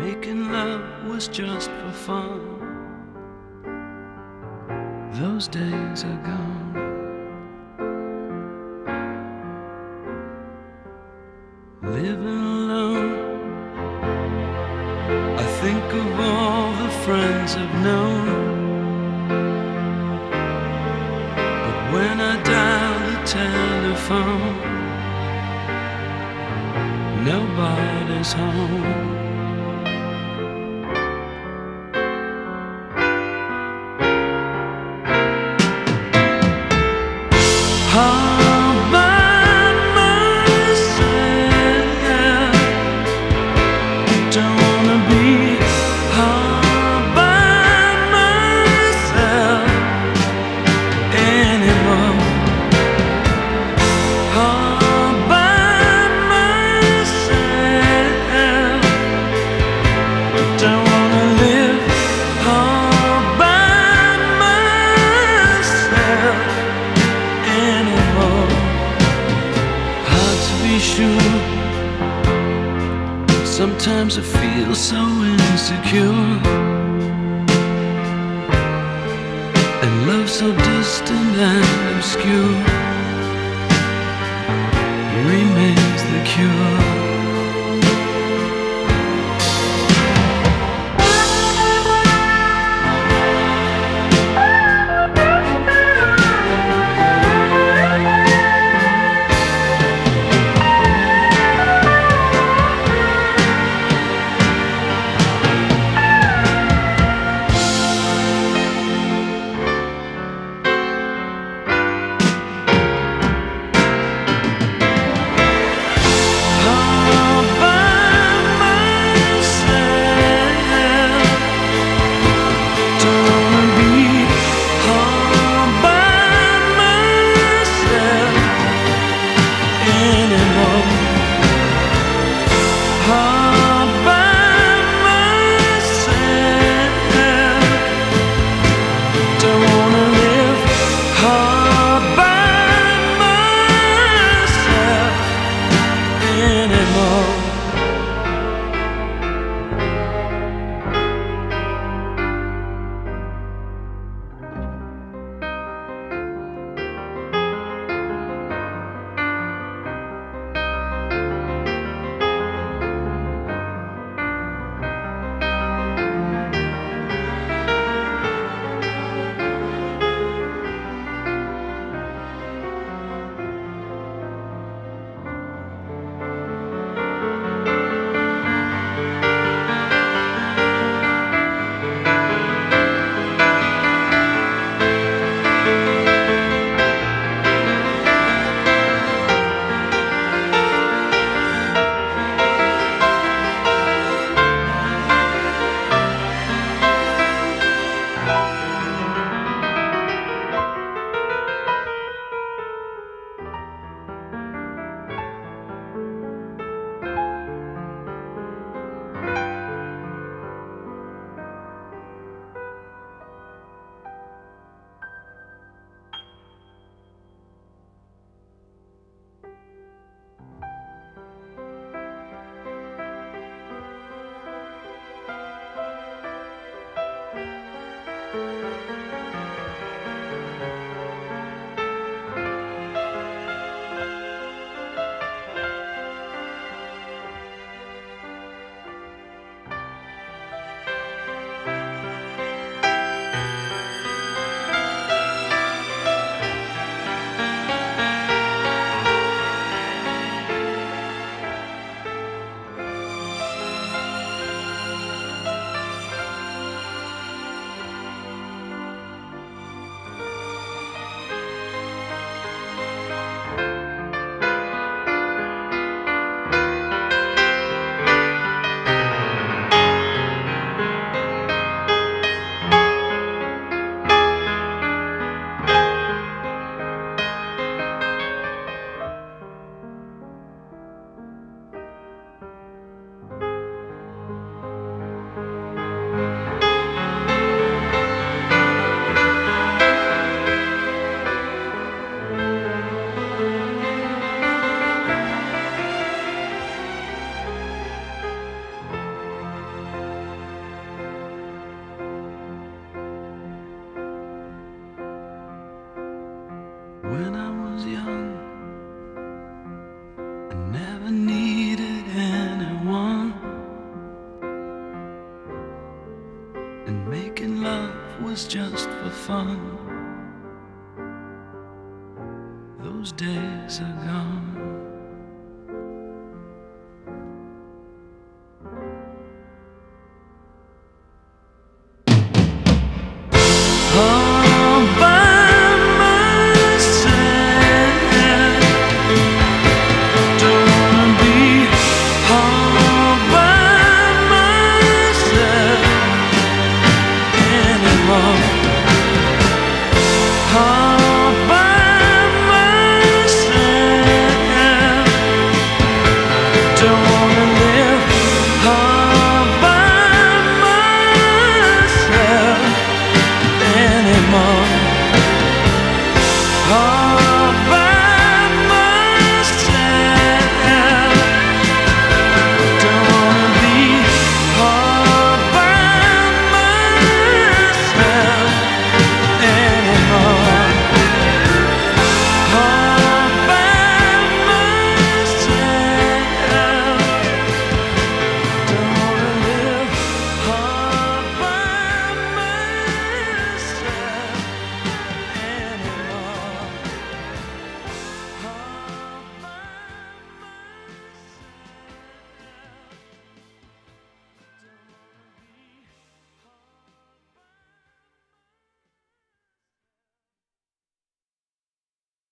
Making love was just for fun. Those days are gone. Living alone, I think of all the friends I've known. But when I dial the telephone, nobody's home. All by myself, don't wanna be all by myself anymore. All by myself, don't wanna live all by myself anymore. Hard to be sure. Sometimes I feel so insecure, and love so distant and obscure remains the cure. was just for fun. Those days are gone. All by myself, don't wanna be all by myself anymore. All by myself, don't